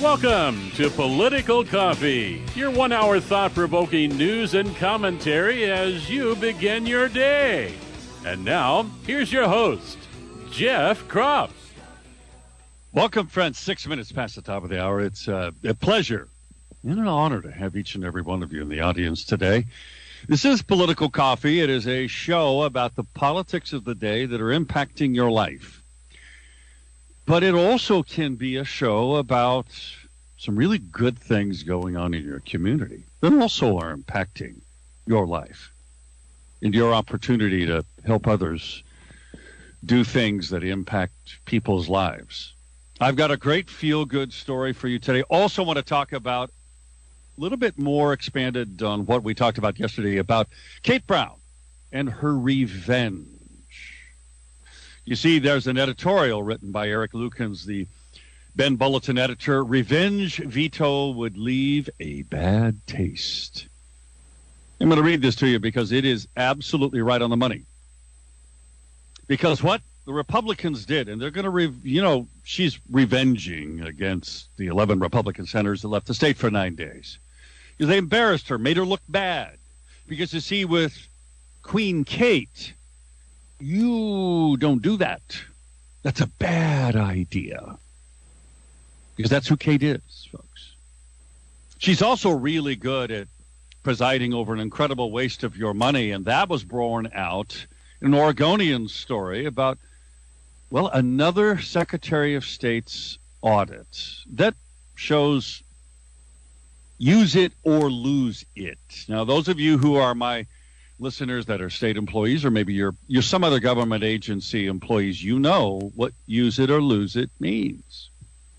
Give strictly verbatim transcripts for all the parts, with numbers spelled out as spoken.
Welcome to Political Coffee, your one-hour thought-provoking news and commentary as you begin your day. And now, here's your host, Jeff Kropf. Welcome, friends. Six minutes past the top of the hour. It's uh, a pleasure and an honor to have each and every one of you in the audience today. This is Political Coffee. It is a show about the politics of the day that are impacting your life. But it also can be a show about some really good things going on in your community that also are impacting your life and your opportunity to help others do things that impact people's lives. I've got a great feel-good story for you today. Also want to talk about a little bit more expanded on what we talked about yesterday about Kate Brown and her revenge. You see, there's an editorial written by Eric Lukens, the Ben Bulletin editor. Revenge veto would leave a bad taste. I'm going to read this to you because it is absolutely right on the money. Because what the Republicans did, and they're going to, re- you know, she's revenging against the eleven Republican senators that left the state for nine days. Because they embarrassed her, made her look bad. Because you see, with Queen Kate, you don't do that. That's a bad idea. Because that's who Kate is, folks. She's also really good at presiding over an incredible waste of your money, and that was borne out in an Oregonian story about, well, another Secretary of State's audit that shows use it or lose it. Now, those of you who are my listeners that are state employees, or maybe you're you're some other government agency employees, you know what use it or lose it means.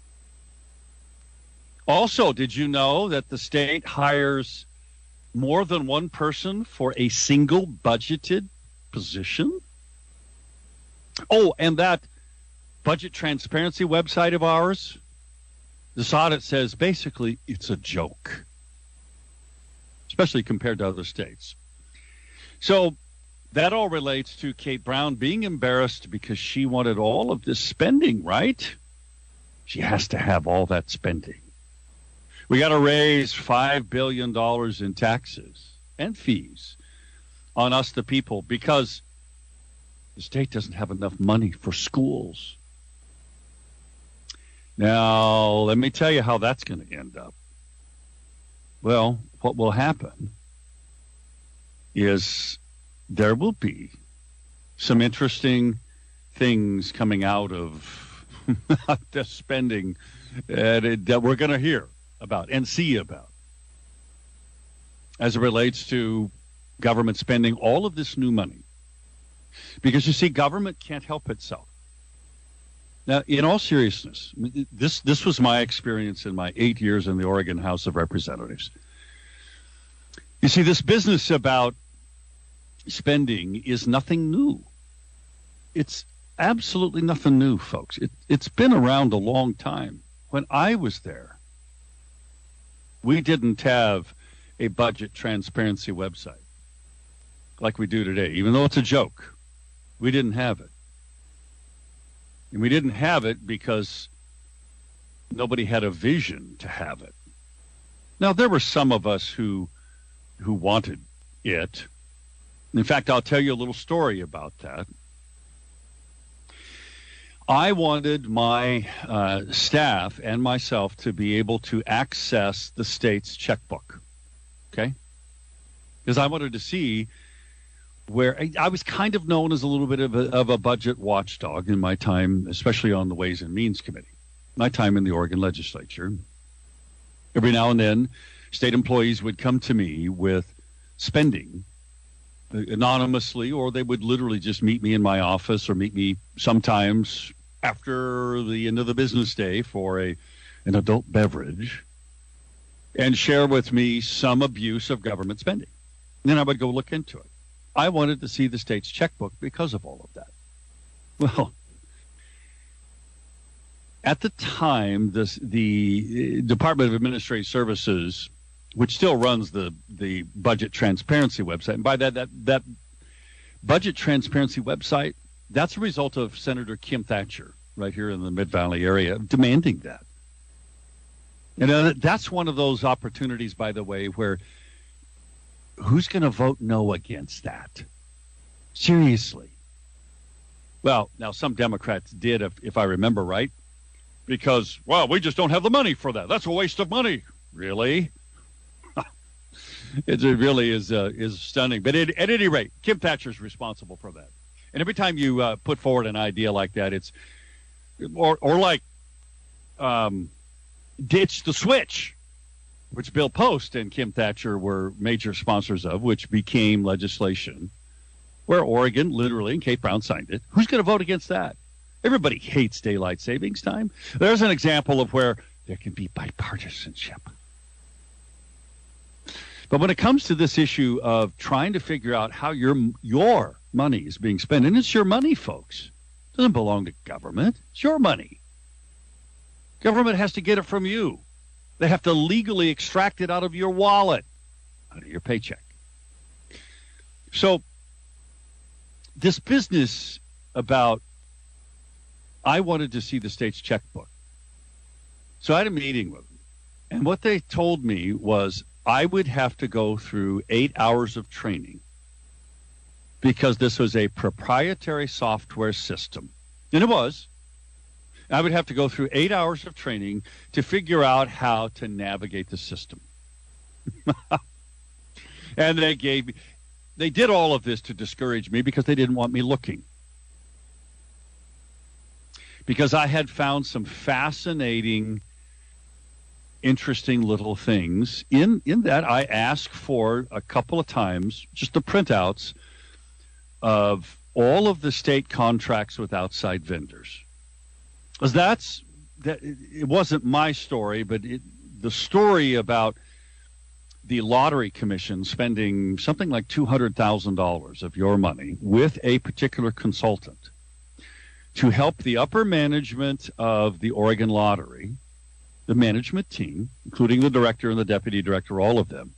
Also, did you know that the state hires more than one person for a single budgeted position? Oh, and that budget transparency website of ours, this audit says basically it's a joke, especially compared to other states. So that all relates to Kate Brown being embarrassed because she wanted all of this spending, right? She has to have all that spending. We got to raise five billion dollars in taxes and fees on us, the people, because the state doesn't have enough money for schools. Now, let me tell you how that's going to end up. Well, what will happen is there will be some interesting things coming out of the spending that, it, that we're going to hear about and see about as it relates to government spending all of this new money. Because, you see, government can't help itself. Now, in all seriousness, this, this was my experience in my eight years in the Oregon House of Representatives. You see, this business about spending is nothing new. It's absolutely nothing new, folks. It, it's been around a long time. When I was there, we didn't have a budget transparency website like we do today. Even though it's a joke, we didn't have it. And we didn't have it because nobody had a vision to have it. Now, there were some of us who who wanted it. In fact, I'll tell you a little story about that. I wanted my uh, staff and myself to be able to access the state's checkbook, okay? Because I wanted to see where I, I was kind of known as a little bit of a, of a budget watchdog in my time, especially on the Ways and Means Committee, my time in the Oregon legislature. Every now and then, state employees would come to me with spending anonymously, or they would literally just meet me in my office or meet me sometimes after the end of the business day for a an adult beverage and share with me some abuse of government spending. And then I would go look into it. I wanted to see the state's checkbook because of all of that. Well, at the time, this, the Department of Administrative Services, which still runs the, the budget transparency website, and by that, that, that budget transparency website, that's a result of Senator Kim Thatcher right here in the Mid-Valley area demanding that. You know, that's one of those opportunities, by the way, where who's going to vote no against that? Seriously. Well, now some Democrats did, if, if I remember right, because, well, we just don't have the money for that. That's a waste of money. Really? It really is uh, is stunning. But it, at any rate, Kim Thatcher's responsible for that. And every time you uh, put forward an idea like that, it's or or like um, ditch the switch, which Bill Post and Kim Thatcher were major sponsors of, which became legislation where Oregon, literally, and Kate Brown signed it. Who's going to vote against that? Everybody hates daylight savings time. There's an example of where there can be bipartisanship. But when it comes to this issue of trying to figure out how your your money is being spent, and it's your money, folks. It doesn't belong to government. It's your money. Government has to get it from you. They have to legally extract it out of your wallet, out of your paycheck. So this business about I wanted to see the state's checkbook. So I had a meeting with them. And what they told me was I would have to go through eight hours of training because this was a proprietary software system. And it was. I would have to go through eight hours of training to figure out how to navigate the system. And they gave me, they did all of this to discourage me because they didn't want me looking. Because I had found some fascinating, interesting little things. In in that, I asked for a couple of times just the printouts of all of the state contracts with outside vendors. Because that's that. It wasn't my story, but it, the story about the Lottery Commission spending something like two hundred thousand dollars of your money with a particular consultant to help the upper management of the Oregon Lottery, the management team, including the director and the deputy director, all of them,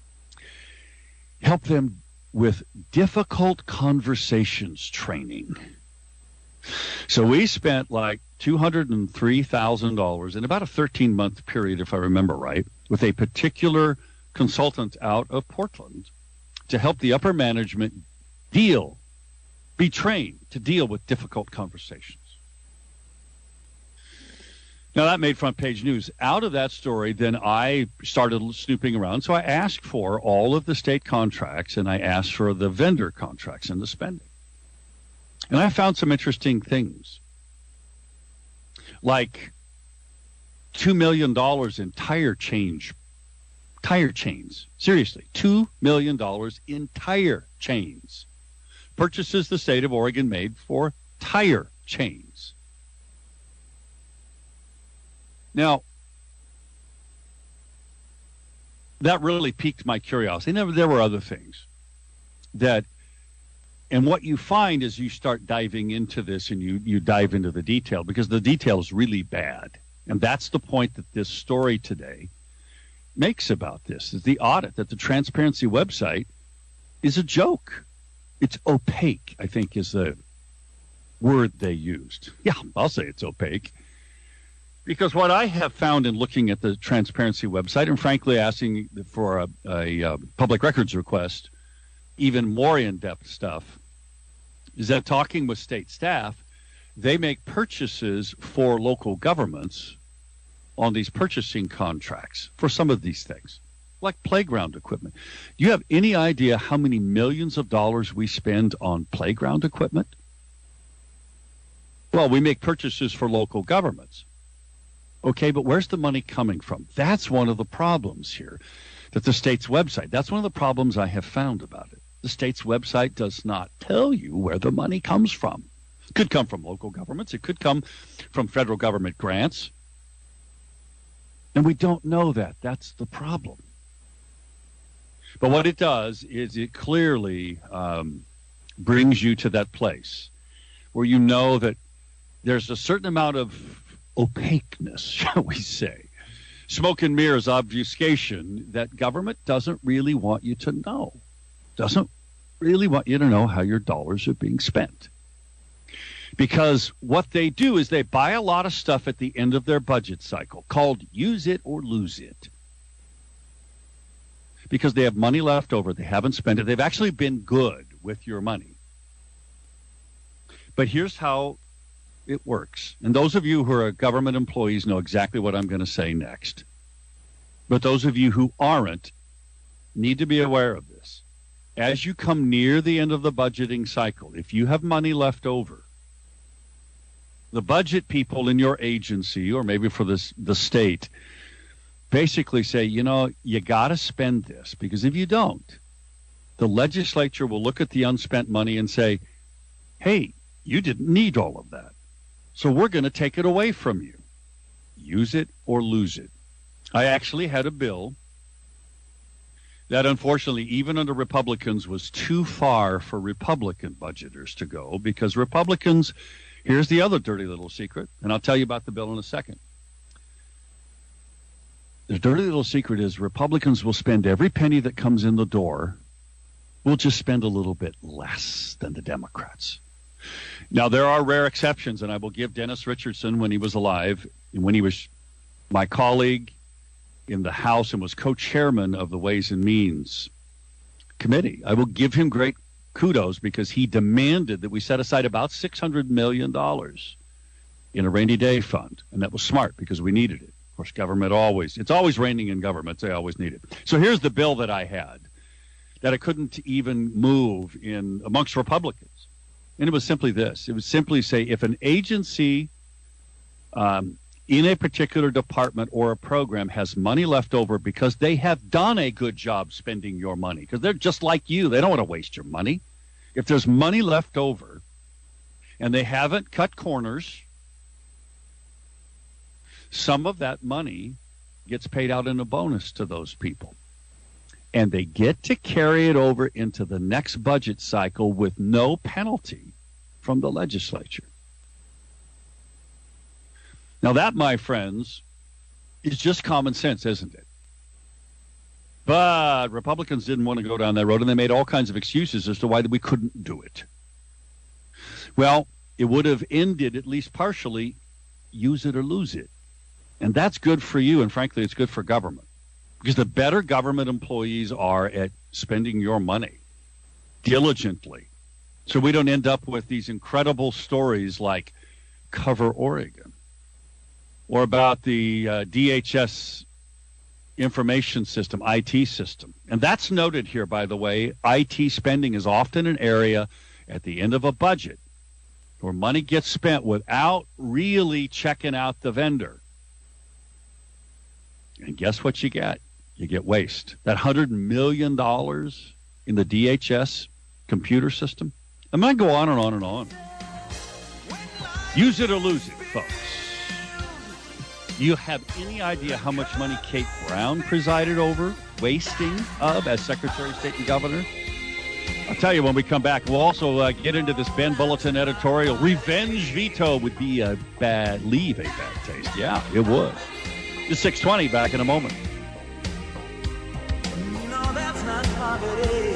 help them with difficult conversations training. So we spent like two hundred three thousand dollars in about a thirteen-month period, if I remember right, with a particular consultant out of Portland to help the upper management deal, be trained to deal with difficult conversations. Now, that made front page news. Out of that story, then I started snooping around. So I asked for all of the state contracts, and I asked for the vendor contracts and the spending. And I found some interesting things, like two million dollars in tire change, tire chains. Seriously, two million dollars in tire chains. Purchases the state of Oregon made for tire chains. Now, that really piqued my curiosity. And there were other things that, and what you find as you start diving into this and you, you dive into the detail, because the detail is really bad. And that's the point that this story today makes about this, is the audit, that the transparency website is a joke. It's opaque, I think is the word they used. Yeah, I'll say it's opaque. Because what I have found in looking at the transparency website, and frankly asking for a, a, a public records request, even more in-depth stuff, is that talking with state staff, they make purchases for local governments on these purchasing contracts for some of these things, like playground equipment. Do you have any idea how many millions of dollars we spend on playground equipment? Well, we make purchases for local governments. Okay, but where's the money coming from? That's one of the problems here, that the state's website, that's one of the problems I have found about it. The state's website does not tell you where the money comes from. It could come from local governments. It could come from federal government grants. And we don't know that. That's the problem. But what it does is it clearly um, brings you to that place where you know that there's a certain amount of opaqueness, shall we say, smoke and mirrors, obfuscation, that government doesn't really want you to know, doesn't really want you to know how your dollars are being spent. Because what they do is they buy a lot of stuff at the end of their budget cycle called use it or lose it. Because they have money left over, they haven't spent it. They've actually been good with your money. But here's how it works. And those of you who are government employees know exactly what I'm going to say next. But those of you who aren't need to be aware of this. As you come near the end of the budgeting cycle, if you have money left over, the budget people in your agency, or maybe for this, the state, basically say, you know, you got to spend this, because if you don't, the legislature will look at the unspent money and say, hey, you didn't need all of that, so we're going to take it away from you. Use it or lose it. I actually had a bill that, unfortunately, even under Republicans, was too far for Republican budgeters to go, because Republicans, here's the other dirty little secret, and I'll tell you about the bill in a second. The dirty little secret is Republicans will spend every penny that comes in the door. We'll just spend a little bit less than the Democrats. Now, there are rare exceptions, and I will give Dennis Richardson, when he was alive, and when he was my colleague in the House and was co-chairman of the Ways and Means Committee, I will give him great kudos, because he demanded that we set aside about six hundred million dollars in a rainy day fund, and that was smart because we needed it. Of course, government always, it's always raining in government, they always need it. So here's the bill that I had that I couldn't even move in amongst Republicans. And it was simply this. It was simply say, if an agency um, in a particular department or a program has money left over because they have done a good job spending your money, because they're just like you, they don't want to waste your money. If there's money left over and they haven't cut corners, some of that money gets paid out in a bonus to those people. And they get to carry it over into the next budget cycle with no penalty from the legislature. Now that, my friends, is just common sense, isn't it? But Republicans didn't want to go down that road, and they made all kinds of excuses as to why we couldn't do it. Well, it would have ended, at least partially, use it or lose it. And that's good for you, and frankly, it's good for government. Because the better government employees are at spending your money diligently, so we don't end up with these incredible stories like Cover Oregon, or about the uh, D H S information system, I T system. And that's noted here, by the way. I T spending is often an area at the end of a budget where money gets spent without really checking out the vendor. And guess what you get? You get waste. That one hundred million dollars in the D H S computer system. I might go on and on and on. Use it or lose it, folks. Do you have any idea how much money Kate Brown presided over, wasting of as Secretary of State and Governor? I'll tell you when we come back. We'll also uh, get into this Ben Bulletin editorial. Revenge veto would be a bad, leave a bad taste. Yeah, it would. It's six twenty, back in a moment. No, that's not poverty.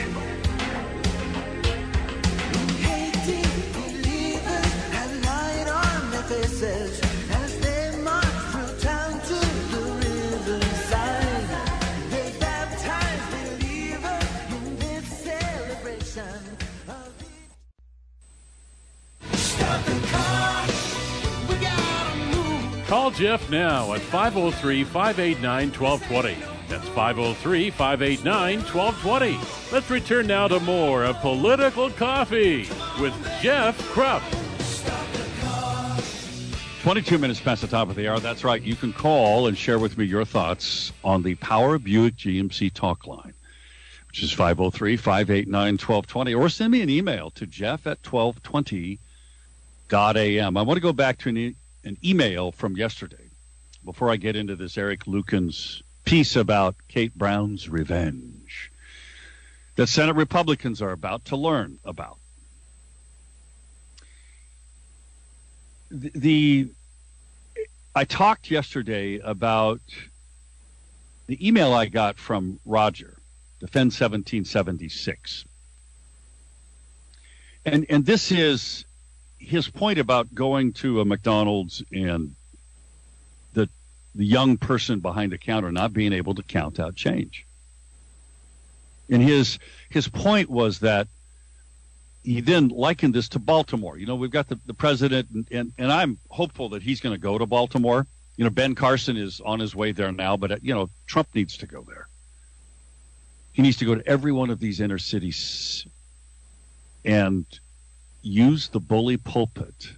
Hating believers have light on their faces as they march through town to the riverside. They baptize believers in this celebration of the... Stop the car. We gotta move. Call Jeff now at five oh three, five eight nine, one two two zero. That's five oh three, five eight nine, one two two zero. Let's return now to more of Political Coffee with Jeff Krupp. twenty-two minutes past the top of the hour. That's right. You can call and share with me your thoughts on the Power Buick G M C talk line, which is five oh three, five eight nine, one two two zero, or send me an email to jeff at twelve twenty dot a m. I want to go back to an, e- an email from yesterday before I get into this Eric Lucan's piece about Kate Brown's revenge that Senate Republicans are about to learn about. The, the I talked yesterday about the email I got from Roger, Defend seventeen seventy-six. And and this is his point about going to a McDonald's and the the young person behind the counter not being able to count out change. And his his point was that he then likened this to Baltimore. You know, we've got the, the president, and, and, and I'm hopeful that he's going to go to Baltimore. You know, Ben Carson is on his way there now, but, you know, Trump needs to go there. He needs to go to every one of these inner cities and use the bully pulpit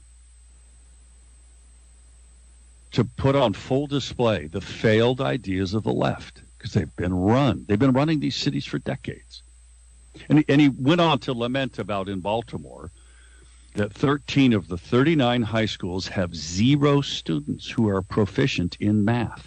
to put on full display the failed ideas of the left, because they've been run. They've been running these cities for decades. And he, and he went on to lament about in Baltimore that thirteen of the thirty-nine high schools have zero students who are proficient in math.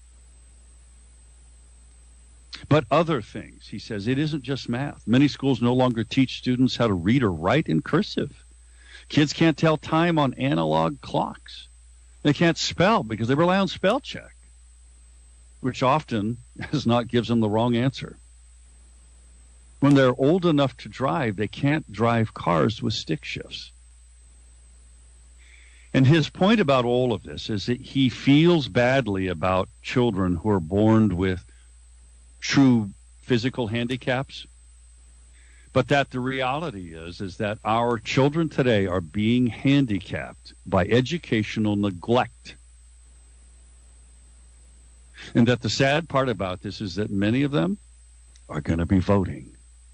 But other things, he says, it isn't just math. Many schools no longer teach students how to read or write in cursive. Kids can't tell time on analog clocks. They can't spell because they rely on spell check, which often is not gives them the wrong answer. When they're old enough to drive, they can't drive cars with stick shifts. And his point about all of this is that he feels badly about children who are born with true physical handicaps, but that the reality is is that our children today are being handicapped by educational neglect. And that the sad part about this is that many of them are going to be voting.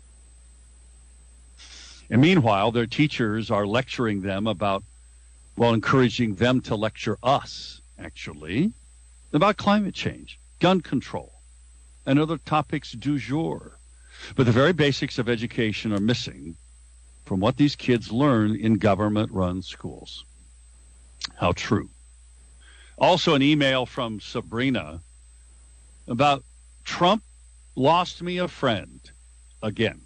And meanwhile, their teachers are lecturing them about, well, encouraging them to lecture us, actually, about climate change, gun control, and other topics du jour. But the very basics of education are missing from what these kids learn in government-run schools. How true. Also, an email from Sabrina about Trump lost me a friend again.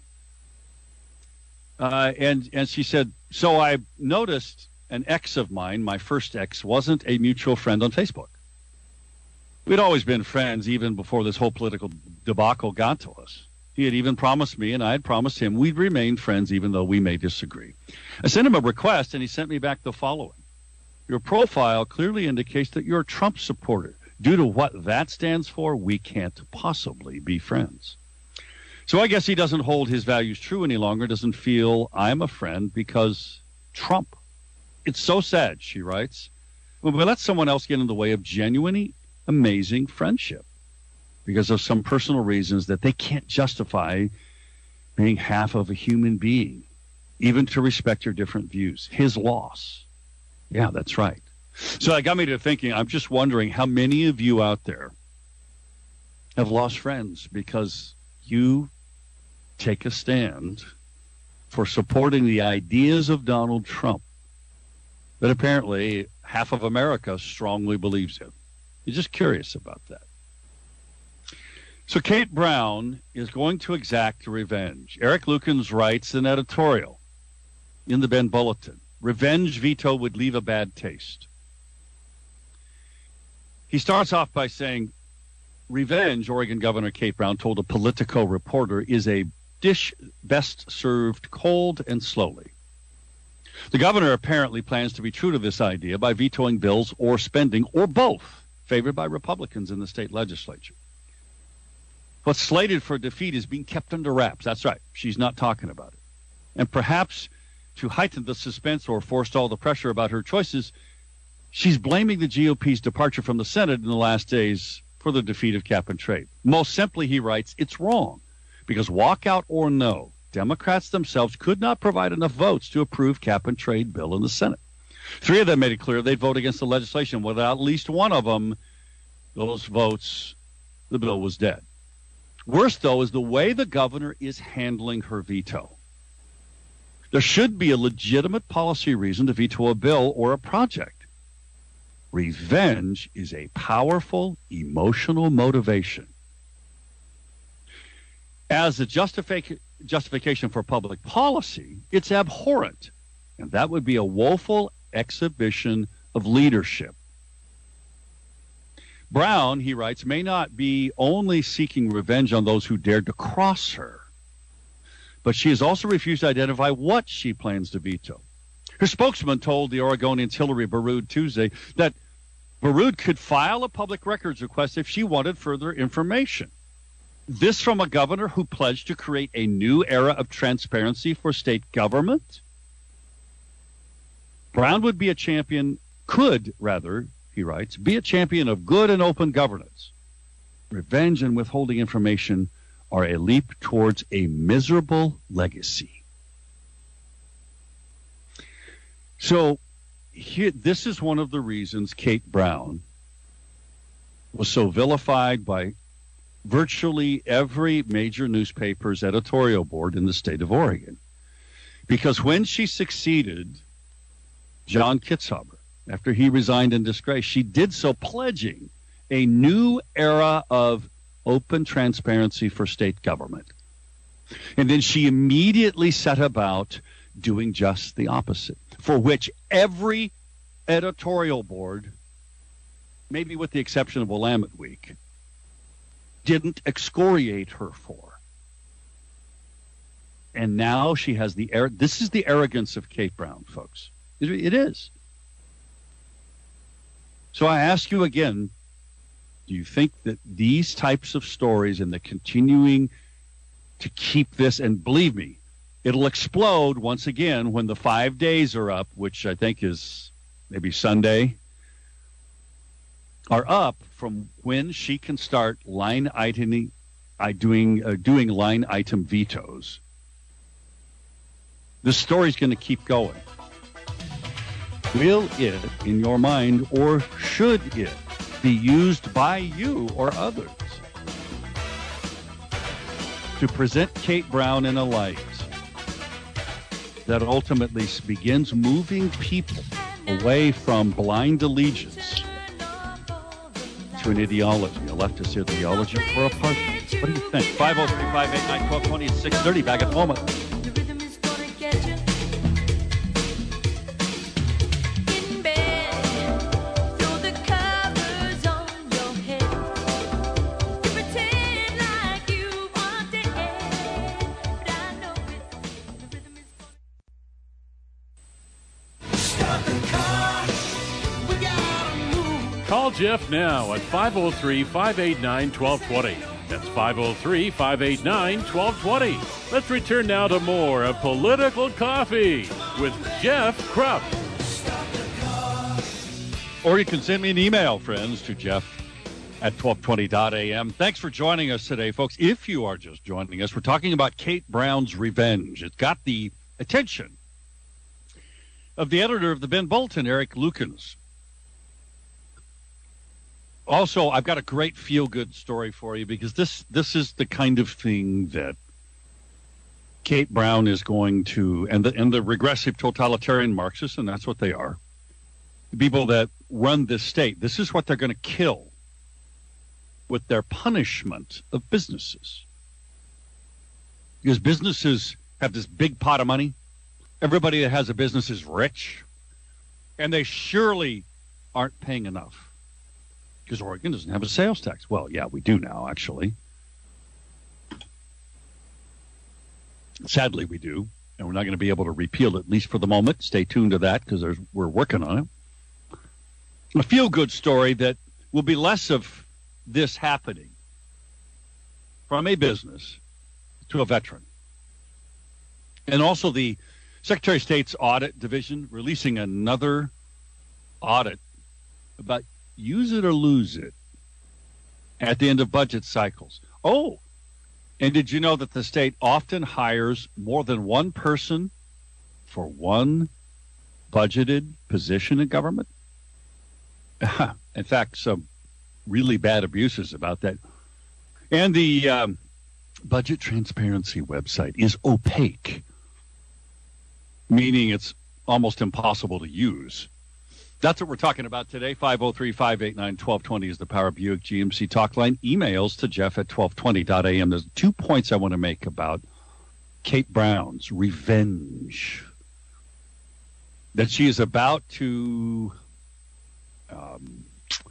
Uh, and, and she said, so I noticed an ex of mine, my first ex, wasn't a mutual friend on Facebook. We'd always been friends even before this whole political debacle got to us. He had even promised me, and I had promised him, we'd remain friends even though we may disagree. I sent him a request, and he sent me back the following. Your profile clearly indicates that you're a Trump supporter. Due to what that stands for, we can't possibly be friends. So I guess he doesn't hold his values true any longer, doesn't feel I'm a friend because Trump. It's so sad, she writes, when we let someone else get in the way of genuinely amazing friendship because of some personal reasons that they can't justify being half of a human being, even to respect your different views. His loss. Yeah, that's right. So that got me to thinking, I'm just wondering how many of you out there have lost friends because you take a stand for supporting the ideas of Donald Trump that apparently half of America strongly believes in. You're just curious about that. So Kate Brown is going to exact revenge. Eric Lukens writes an editorial in the Bend Bulletin. Revenge veto would leave a bad taste. He starts off by saying, revenge, Oregon Governor Kate Brown told a Politico reporter, is a dish best served cold and slowly. The governor apparently plans to be true to this idea by vetoing bills or spending, or both, favored by Republicans in the state legislature. What's slated for defeat is being kept under wraps. That's right. She's not talking about it. And perhaps to heighten the suspense or forestall the pressure about her choices, she's blaming the G O P's departure from the Senate in the last days for the defeat of cap and trade. Most simply, he writes, it's wrong because walkout or no, Democrats themselves could not provide enough votes to approve cap and trade bill in the Senate. Three of them made it clear they'd vote against the legislation. Without at least one of them, those votes, the bill was dead. Worse, though, is the way the governor is handling her veto. There should be a legitimate policy reason to veto a bill or a project. Revenge is a powerful emotional motivation. As a justific- justification for public policy, it's abhorrent, and that would be a woeful exhibition of leadership. Brown, he writes, may not be only seeking revenge on those who dared to cross her, but she has also refused to identify what she plans to veto. Her spokesman told the Oregonian's Hillary Baroud Tuesday that Baroud could file a public records request if she wanted further information. This from a governor who pledged to create a new era of transparency for state government? Brown would be a champion, could rather, he writes, be a champion of good and open governance. Revenge and withholding information are a leap towards a miserable legacy. So here, this is one of the reasons Kate Brown was so vilified by virtually every major newspaper's editorial board in the state of Oregon. Because when she succeeded John Kitzhaber, after he resigned in disgrace, she did so pledging a new era of open transparency for state government. And then she immediately set about doing just the opposite, for which every editorial board, maybe with the exception of Willamette Week, didn't excoriate her for. And now she has the air. This is the arrogance of Kate Brown, folks. It, it is. So I ask you again, do you think that these types of stories and the continuing to keep this, and believe me, it'll explode once again when the five days are up, which I think is maybe Sunday, are up from when she can start line item, I doing uh, doing line item vetoes. This story's going to keep going. Will it, in your mind, or should it be used by you or others to present Kate Brown in a light that ultimately begins moving people away from blind allegiance to an ideology, a leftist ideology for a party? What do you think? five oh three, five eight nine, one two two zero, six thirty, back at the moment. Call Jeff now at five oh three, five eight nine, one two two zero. That's five oh three, five eight nine, one two two zero. Let's return now to more of Political Coffee with Jeff Krupp. Or you can send me an email, friends, to Jeff at twelve twenty dot a m. Thanks for joining us today, folks. If you are just joining us, we're talking about Kate Brown's revenge. It's got the attention of the editor of the Bend Bulletin, Eric Lukens. Also, I've got a great feel-good story for you because this this is the kind of thing that Kate Brown is going to, and the and the regressive totalitarian Marxists, and that's what they are, the people that run this state, this is what they're going to kill with their punishment of businesses. Because businesses have this big pot of money. Everybody that has a business is rich, and they surely aren't paying enough. Because Oregon doesn't have a sales tax. Well, yeah, we do now, actually. Sadly, we do. And we're not going to be able to repeal it, at least for the moment. Stay tuned to that because we're working on it. A feel-good story that will be less of this happening from a business to a veteran. And also the Secretary of State's Audit Division releasing another audit about use it or lose it at the end of budget cycles. Oh, and did you know that the state often hires more than one person for one budgeted position in government? In fact, some really bad abuses about that. And the um, budget transparency website is opaque, meaning it's almost impossible to use. That's what we're talking about today. five oh three, five eight nine, one two two zero is the Power Buick G M C talk line. Emails to Jeff at twelve twenty dot a m. There's two points I want to make about Kate Brown's revenge that she is about to um,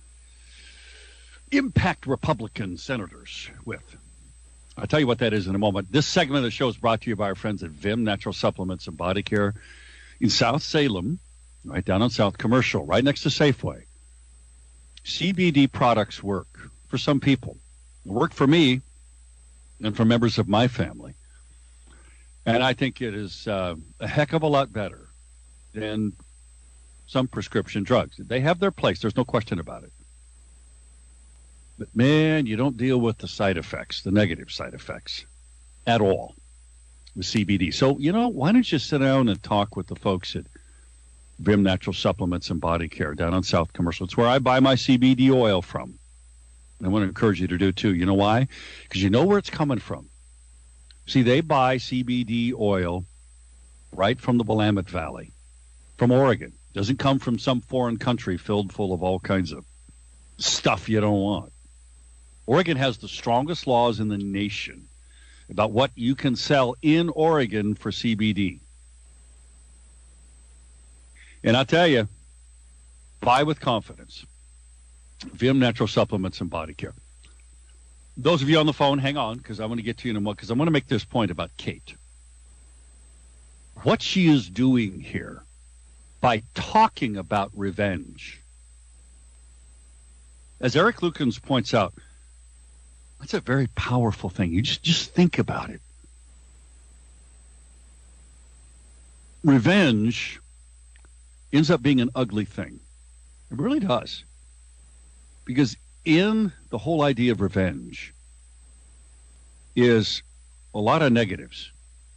impact Republican senators with. I'll tell you what that is in a moment. This segment of the show is brought to you by our friends at Vim Natural Supplements and Body Care. in South Salem, right down on South Commercial, right next to Safeway. C B D products work for some people. It worked for me and for members of my family. And I think it is uh, a heck of a lot better than some prescription drugs. They have their place. There's no question about it. But, man, you don't deal with the side effects, the negative side effects, at all with C B D. So, you know, why don't you sit down and talk with the folks at Vim Natural Supplements and Body Care down on South Commercial. It's where I buy my C B D oil from. And I want to encourage you to do, too. You know why? Because you know where it's coming from. See, they buy C B D oil right from the Willamette Valley, from Oregon. Doesn't come from some foreign country filled full of all kinds of stuff you don't want. Oregon has the strongest laws in the nation about what you can sell in Oregon for C B D. And I tell you, buy with confidence. Vim Natural Supplements and Body Care. Those of you on the phone, hang on, because I want to get to you in a moment, because I want to make this point about Kate. What she is doing here by talking about revenge, as Eric Lukens points out, that's a very powerful thing. You just, just think about it. Revenge ends up being an ugly thing. It really does. Because in the whole idea of revenge is a lot of negatives.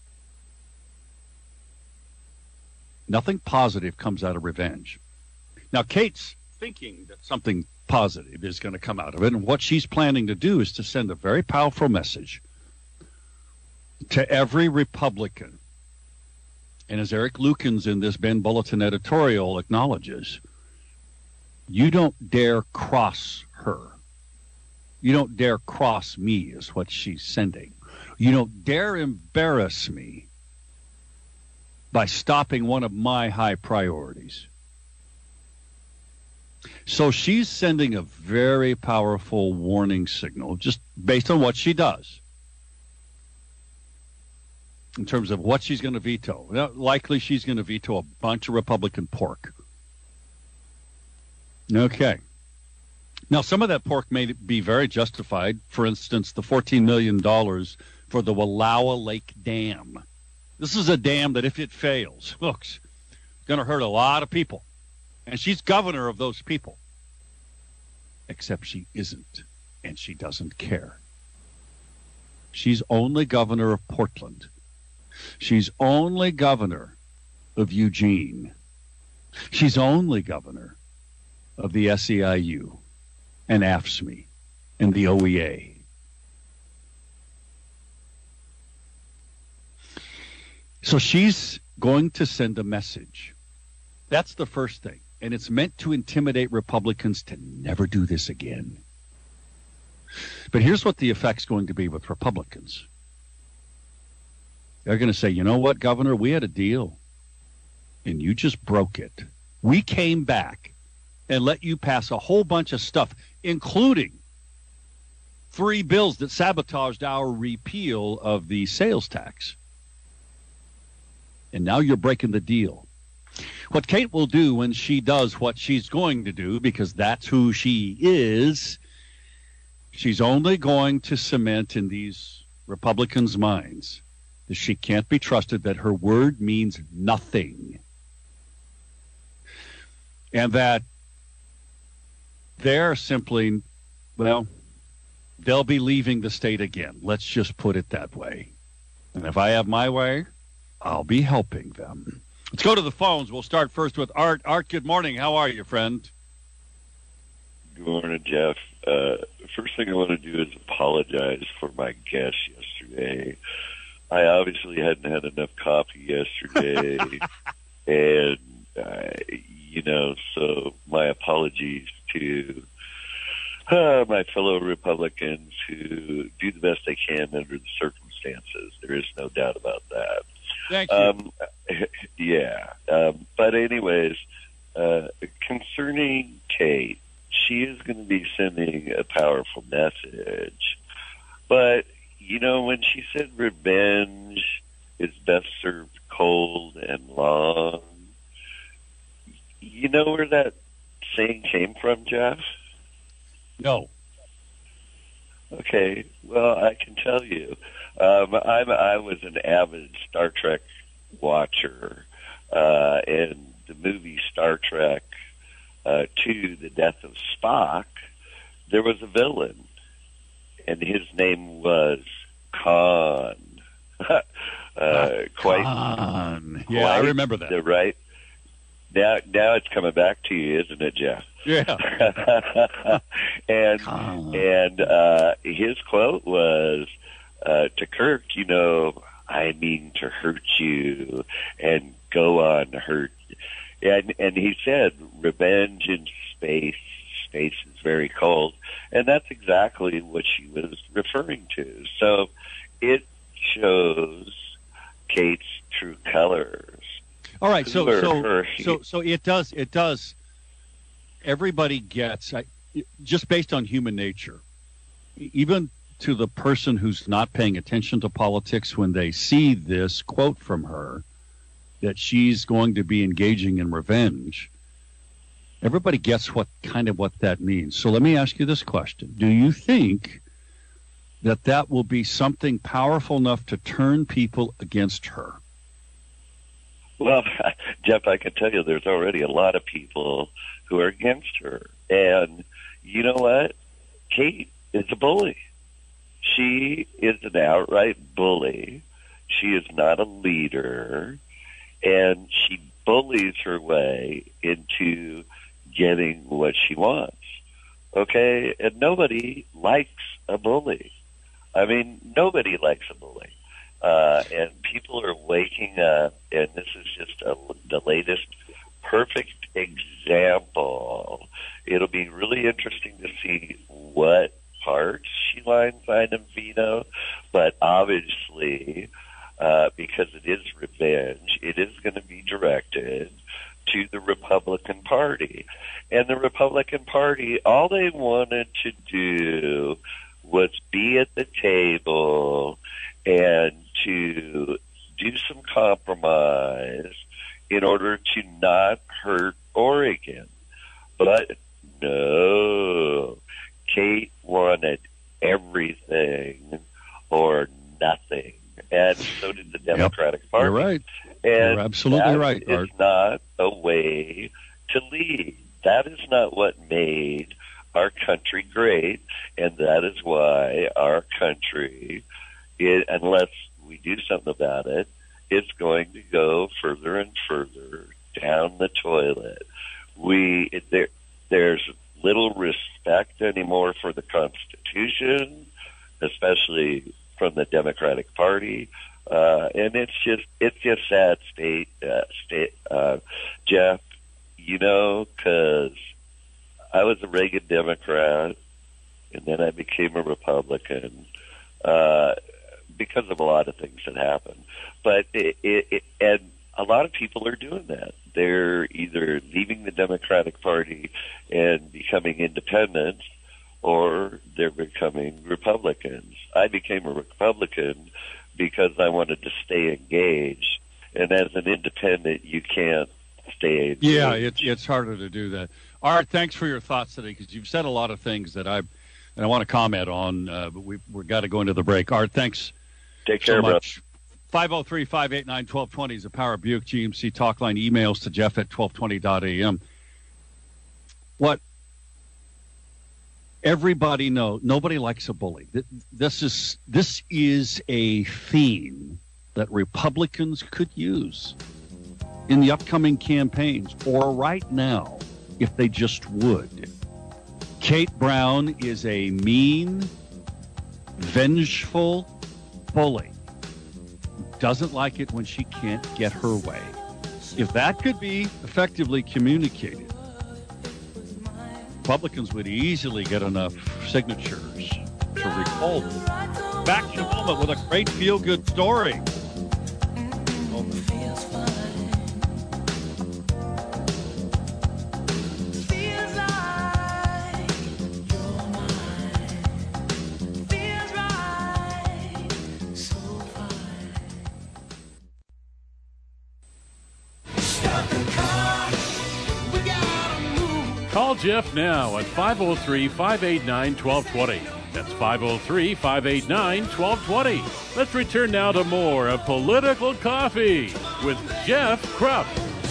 Nothing positive comes out of revenge. Now, Kate's thinking that something positive is going to come out of it, and what she's planning to do is to send a very powerful message to every Republican. And as Eric Lukens in this Ben Bulletin editorial acknowledges, you don't dare cross her. You don't dare cross me is what she's sending. You don't dare embarrass me by stopping one of my high priorities. So she's sending a very powerful warning signal just based on what she does in terms of what she's going to veto. Now, likely she's going to veto a bunch of Republican pork. Okay. Now, some of that pork may be very justified. For instance, the fourteen million dollars for the Wallowa Lake Dam. This is a dam that if it fails, folks, it's going to hurt a lot of people. And she's governor of those people. Except she isn't, and she doesn't care. She's only governor of Portland. She's only governor of Eugene. She's only governor of the S E I U and A F S C M E and the O E A. So she's going to send a message. That's the first thing. And it's meant to intimidate Republicans to never do this again. But here's what the effect's going to be with Republicans. They're going to say, you know what, Governor, we had a deal, and you just broke it. We came back and let you pass a whole bunch of stuff, including three bills that sabotaged our repeal of the sales tax. And now you're breaking the deal. What Kate will do when she does what she's going to do, because that's who she is, she's only going to cement in these Republicans' minds that she can't be trusted, that her word means nothing, and that they're simply, well, they'll be leaving the state again. Let's just put it that way. And if I have my way, I'll be helping them. Let's go to the phones. We'll start first with Art. Art, good morning. How are you, friend? Good morning, Jeff. Uh, first thing I want to do is apologize for my guest yesterday. I obviously hadn't had enough coffee yesterday, and, uh, you know, so my apologies to uh, my fellow Republicans who do the best they can under the circumstances. There is no doubt about that. Thank you. Um, yeah. Um, but anyways, uh, concerning Kate, she is going to be sending a powerful message. But, you know, when she said revenge is best served cold and long, you know where that saying came from, Jeff? No. Okay, well, I can tell you. Um, I'm, I was an avid Star Trek watcher, uh, and the movie Star Trek uh, two, The Death of Spock, there was a villain, and his name was Khan. uh, quite, Khan. Yeah, quite I remember that. The right. Now, now it's coming back to you, isn't it, Jeff? Yeah. and Khan. and uh, his quote was uh, to Kirk, you know, I mean to hurt you and go on to hurt. And and he said, revenge in space. Space is very cold, and that's exactly what she was referring to. So it shows Kate's true colors. All right, so Her- so her- so so it does it does. Everybody gets I, just based on human nature, even to the person who's not paying attention to politics, when they see this quote from her that she's going to be engaging in revenge, everybody gets what kind of what that means. So let me ask you this question: do you think that that will be something powerful enough to turn people against her? Well, Jeff, I can tell you there's already a lot of people who are against her. And you know what? Kate is a bully. She is an outright bully. She is not a leader. And she bullies her way into getting what she wants. Okay? And nobody likes a bully. I mean, nobody likes a bully. Uh, and people are waking up, and this is just a, the latest perfect example. It'll be really interesting to see what parts she lines sign and veto, but obviously, uh, because it is revenge, it is going to be directed to the Republican Party. And the Republican Party, all they wanted to do was be at the table and to do some compromise in order to not hurt Oregon. But no, Kate wanted everything or nothing. And so did the Democratic Yep, Party. You're right. And You're absolutely that right, is Art. not a way to lead. That is not what made our country great, and that is why our country, it, unless we do something about it, it's going to go further and further down the toilet. We it, there, there's little respect anymore for the Constitution, especially from the Democratic Party, uh, and it's just it's just sad state uh, state uh, Jeff. You know, because I was a Reagan Democrat, and then I became a Republican uh, because of a lot of things that happened. But it, it, it, and a lot of people are doing that. They're either leaving the Democratic Party and becoming independents, or they're becoming Republicans. I became a Republican because I wanted to stay engaged, and as an independent, you can't stay engaged. Yeah, it's it's harder to do that. Art, thanks for your thoughts today, because you've said a lot of things that I and I want to comment on, uh, but we we've got to go into the break. Art, thanks Take so care, bro. much. five oh three, five eight nine, one two two zero is the Power Buick G M C talk line. Emails to Jeff at twelve twenty dot a m. What everybody knows, nobody likes a bully. Th- This is this is a theme that Republicans could use in the upcoming campaigns, or right now, if they just would. Kate Brown is a mean, vengeful bully. Doesn't like it when she can't get her way. If that could be effectively communicated, Republicans would easily get enough signatures to recall them. Back in a moment with a great feel-good story. Feels like you're mine. Feels right, so fine. Start the car. We got Call Jeff now at five oh three, five eight nine, one two two zero. That's five oh three, five eight nine, one two two zero. Let's return now to more of Political Coffee with Jeff Krupp.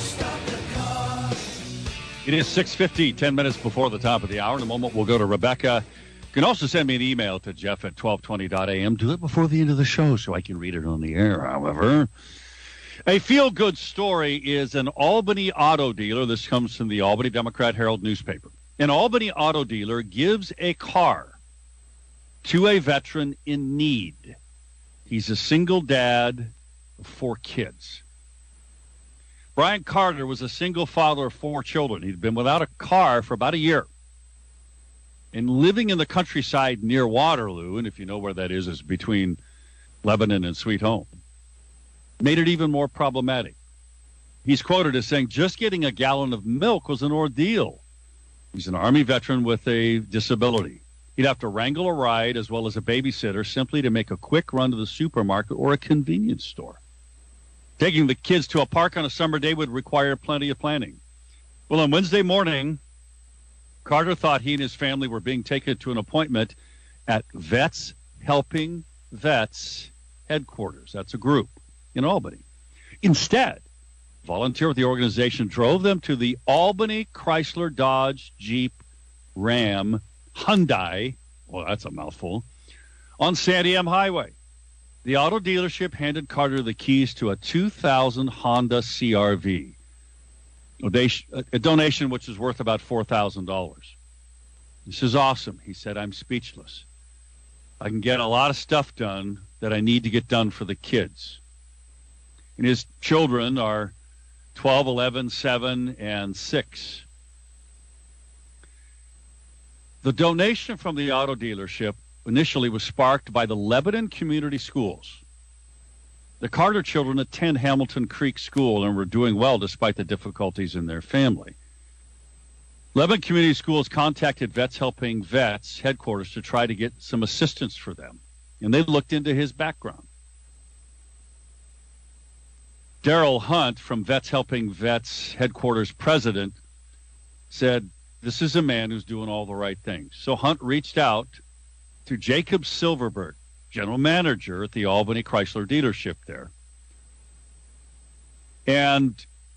It is six fifty, ten minutes before the top of the hour. In a moment, we'll go to Rebecca. You can also send me an email to Jeff at twelve twenty dot a m. Do it before the end of the show so I can read it on the air, however. A feel-good story is an Albany auto dealer. This comes from the Albany Democrat-Herald newspaper. An Albany auto dealer gives a car to a veteran in need. He's a single dad of four kids. Brian Carter was a single father of four children. He'd been without a car for about a year. And living in the countryside near Waterloo, and if you know where that is, is between Lebanon and Sweet Home, made it even more problematic. He's quoted as saying, just getting a gallon of milk was an ordeal. He's an Army veteran with a disability. He'd have to wrangle a ride as well as a babysitter simply to make a quick run to the supermarket or a convenience store. Taking the kids to a park on a summer day would require plenty of planning. Well, on Wednesday morning, Carter thought he and his family were being taken to an appointment at Vets Helping Vets headquarters. That's a group in Albany. Instead, a volunteer with the organization drove them to the Albany Chrysler Dodge Jeep Ram Hyundai, well, that's a mouthful, on Sandy M Highway. The auto dealership handed Carter the keys to a two thousand Honda C R V, a donation which is worth about four thousand dollars. This is awesome, he said. I'm speechless. I can get a lot of stuff done that I need to get done for the kids. And his children are twelve, eleven, seven, and six. The donation from the auto dealership initially was sparked by the Lebanon Community Schools. The Carter children attend Hamilton Creek School and were doing well despite the difficulties in their family. Lebanon Community Schools contacted Vets Helping Vets headquarters to try to get some assistance for them, and they looked into his background. Daryl Hunt from Vets Helping Vets headquarters president said, this is a man who's doing all the right things. So Hunt reached out to Jacob Silverberg, general manager at the Albany Chrysler dealership there. And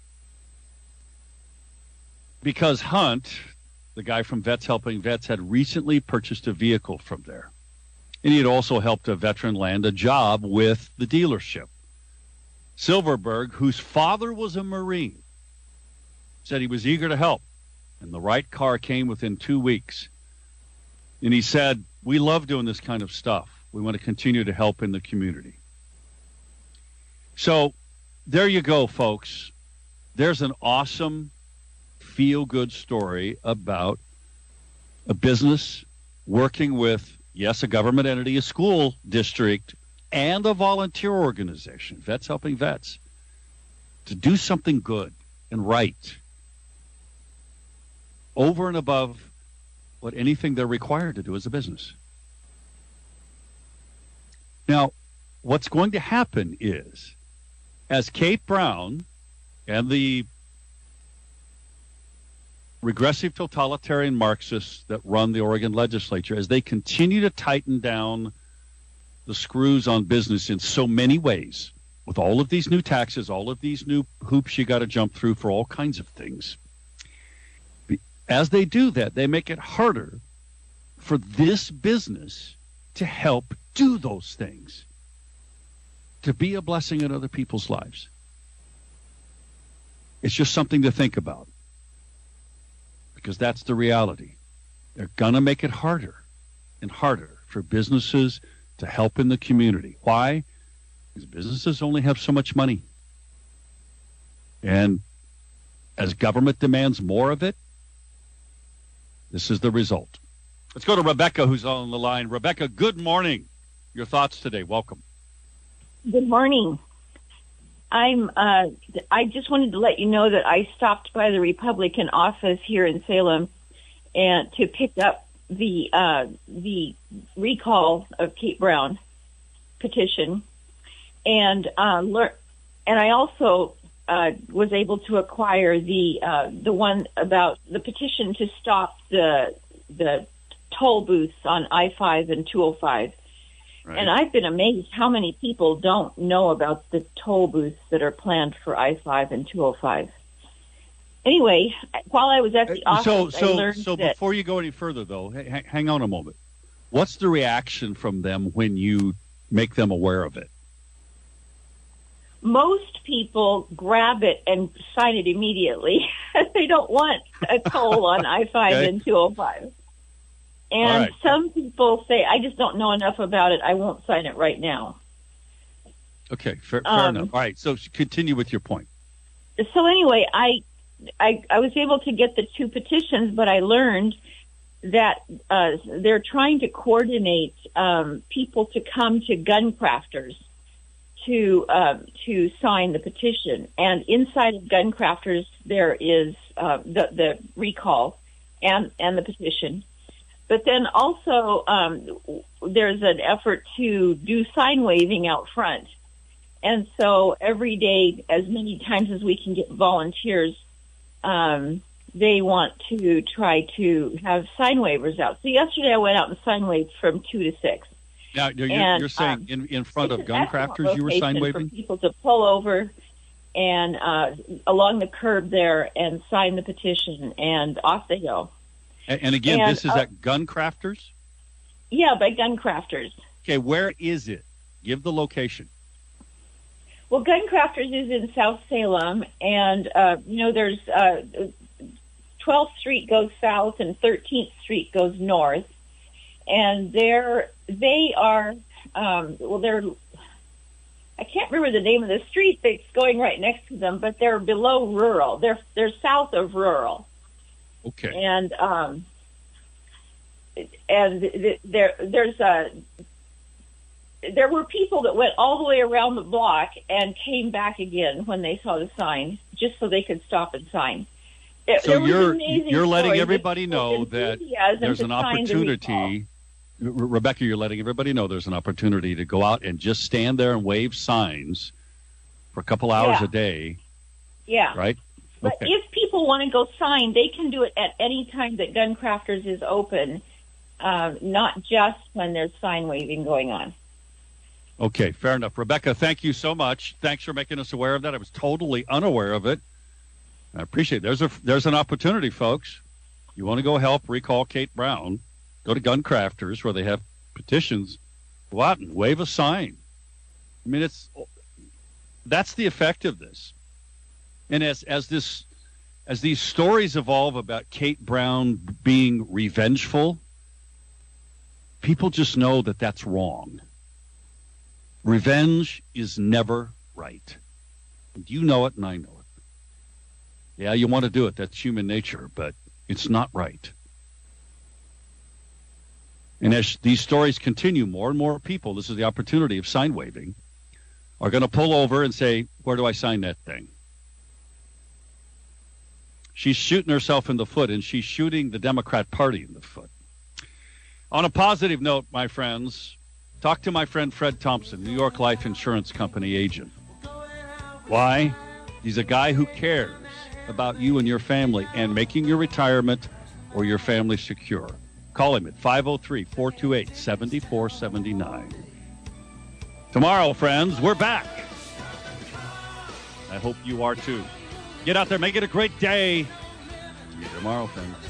because Hunt, the guy from Vets Helping Vets, had recently purchased a vehicle from there, and he had also helped a veteran land a job with the dealership, Silverberg, whose father was a Marine, said he was eager to help, and the right car came within two weeks. And he said, we love doing this kind of stuff. We want to continue to help in the community. So there you go, folks. There's an awesome feel-good story about a business working with, yes, a government entity, a school district, and a volunteer organization, Vets Helping Vets, to do something good and right over and above what anything they're required to do as a business. Now, what's going to happen is, as Kate Brown and the regressive totalitarian Marxists that run the Oregon legislature, as they continue to tighten down the screws on business in so many ways, with all of these new taxes, all of these new hoops you got to jump through for all kinds of things, as they do that, they make it harder for this business to help do those things, to be a blessing in other people's lives. It's just something to think about, because that's the reality. They're going to make it harder and harder for businesses to help in the community. Why? Because businesses only have so much money. And as government demands more of it, this is the result. Let's go to Rebecca, who's on the line. Rebecca, good morning. Your thoughts today. Welcome. Good morning. I'm. Uh, I just wanted to let you know that I stopped by the Republican office here in Salem and to pick up the uh, the recall of Kate Brown petition, and uh, learn. And I also uh, was able to acquire the uh, the one about the petition to stop the the toll booths on I five and two oh five. Right. And I've been amazed how many people don't know about the toll booths that are planned for I five and two oh five. Anyway, while I was at the office, so, so, I learned so that... before you go any further, though, h- hang on a moment. What's the reaction from them when you make them aware of it? Most people grab it and sign it immediately. They don't want a toll on I five Okay. and two oh five. And right. some people say, I just don't know enough about it. I won't sign it right now. Okay, fair, fair Um, enough. All right, so continue with your point. So anyway, I, I, I was able to get the two petitions, but I learned that uh, they're trying to coordinate um, people to come to gun crafters to um, to sign the petition. And inside of gun crafters, there is uh, the, the recall and, and the petition. But then also um, there's an effort to do sign waving out front. And so every day, as many times as we can get volunteers, um, they want to try to have sign waivers out. So yesterday I went out and sign waved from two to six. Now, you're, And, you're saying um, in, in front It's of an gun excellent crafters you were sign location waving? for people to pull over and uh, along the curb there and sign the petition, and off they go. And, and again, and, this is uh, at gun crafters? Yeah, by gun crafters. Okay, where is it? Give the location. Well, Gun Crafters is in South Salem, and, uh, you know, there's uh, twelfth Street goes south and thirteenth Street goes north, and they're, they are, um, well, they're, I can't remember the name of the street that's going right next to them, but they're below rural. They're, they're south of rural. Okay. And, um, and th- there, there's a, there were people that went all the way around the block and came back again when they saw the sign, just so they could stop and sign. There, So there was you're amazing you're letting stories everybody of know that enthusiasm there's to an sign the recall. opportunity. Re- Rebecca, you're letting everybody know there's an opportunity to go out and just stand there and wave signs for a couple hours Yeah. a day, Yeah. right? But Okay. if people want to go sign, they can do it at any time that Gun Crafters is open, um, not just when there's sign waving going on. Okay, fair enough. Rebecca, thank you so much. Thanks for making us aware of that. I was totally unaware of it. I appreciate it. There's a there's an opportunity, folks. You want to go help recall Kate Brown, go to Gun Crafters where they have petitions. Go out and wave a sign. I mean, it's that's the effect of this. And as as this as these stories evolve about Kate Brown being revengeful, people just know that that's wrong. Revenge is never right. And you know it, and I know it. Yeah, you want to do it. That's human nature, but it's not right. And as these stories continue, more and more people, this is the opportunity of sign waving, are going to pull over and say, where do I sign that thing? She's shooting herself in the foot, and she's shooting the Democrat Party in the foot. On a positive note, my friends, talk to my friend Fred Thompson, New York Life Insurance Company agent. Why? He's a guy who cares about you and your family and making your retirement or your family secure. Call him at five oh three, four two eight, seven four seven nine. Tomorrow, friends, we're back. I hope you are too. Get out there, make it a great day. See you tomorrow, friends.